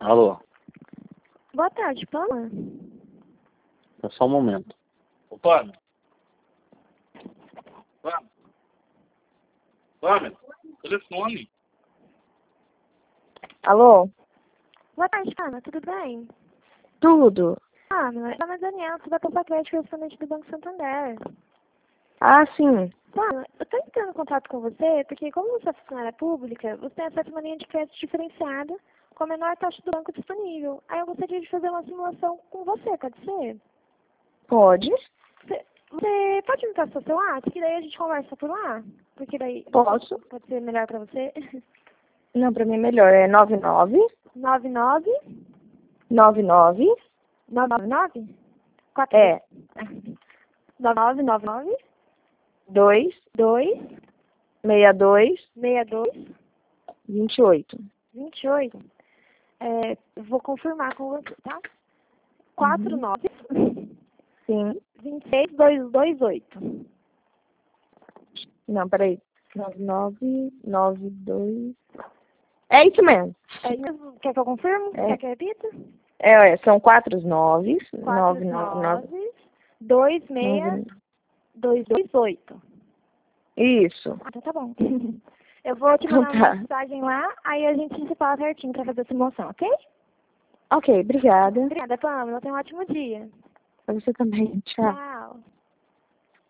Alô, Boa tarde, Pamela. é só um momento. Ô, Pâmela. Pâmela, telefone. Alô? Boa tarde, Pamela. Tudo bem? Tudo? Pamela, meu nome é Daniela, sou da Copa Crédito, correspondente do Banco Santander. Ah, sim. Pamela, eu estou entrando em contato com você porque, como você é funcionária pública, você tem acesso a uma linha de crédito diferenciada com a menor taxa do banco disponível. Aí eu gostaria de fazer uma simulação com você, pode ser? Pode? Você pode me passar seu celular? Que daí a gente conversa por lá? Porque daí Posso. pode ser melhor pra você. Não, pra mim é melhor. É 99 99 99 999? é 9999 2 2 62 62 28. 28. Vou confirmar com você, tá? Uhum. 49 Sim. 26 228. Não, peraí. 9992. É isso mesmo. É mesmo? Quer que eu confirme? É. Quer que eu repita? São 4 9 999 49 26 228. Isso. Ah, então tá bom. Eu vou te Então mandar uma tá. mensagem lá, aí a gente se fala certinho pra fazer a simulação, ok? Ok, obrigada. Obrigada, Pamela. Tenha um ótimo dia. Pra você também. Tchau. Tchau.